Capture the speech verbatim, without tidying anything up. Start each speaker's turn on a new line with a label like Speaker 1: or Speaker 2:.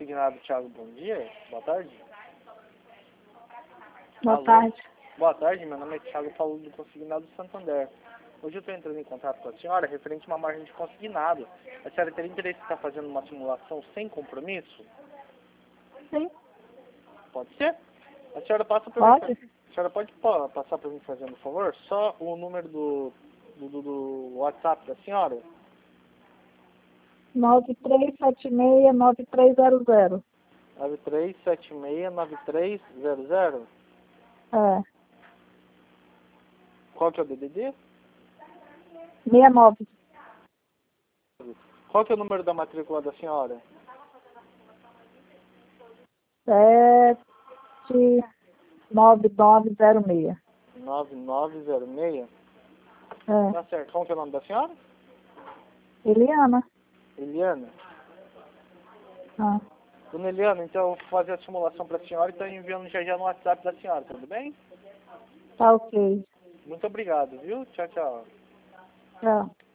Speaker 1: consignado, Thiago, bom dia. Boa tarde.
Speaker 2: Boa
Speaker 1: Alô?
Speaker 2: tarde.
Speaker 1: Boa tarde, meu nome é Thiago Paulo do Consignado Santander. Hoje eu estou entrando em contato com a senhora referente a uma margem de consignado. A senhora teria interesse em estar fazendo uma simulação sem compromisso?
Speaker 2: Sim,
Speaker 1: Pode ser? A senhora passa para
Speaker 2: pode.
Speaker 1: mim. A senhora pode pa- passar para mim fazendo um favor? Só o número do, do, do, do WhatsApp da senhora?
Speaker 2: nove três sete seis nove três zero zero.
Speaker 1: nove três sete seis nove três zero zero?
Speaker 2: É.
Speaker 1: Qual que é o D D D?
Speaker 2: sessenta e nove.
Speaker 1: Qual que é o número da matrícula da senhora?
Speaker 2: sete nove nove zero seis.
Speaker 1: nove nove zero seis?
Speaker 2: É.
Speaker 1: Tá certo. Qual que é o nome da senhora?
Speaker 2: Eliana.
Speaker 1: Eliana.
Speaker 2: Ah,
Speaker 1: Dona Eliana, então eu vou fazer a simulação para a senhora e estou enviando já já no WhatsApp da senhora, tudo bem?
Speaker 2: tá ok.
Speaker 1: Muito obrigado, viu? Tchau, tchau.
Speaker 2: Tchau.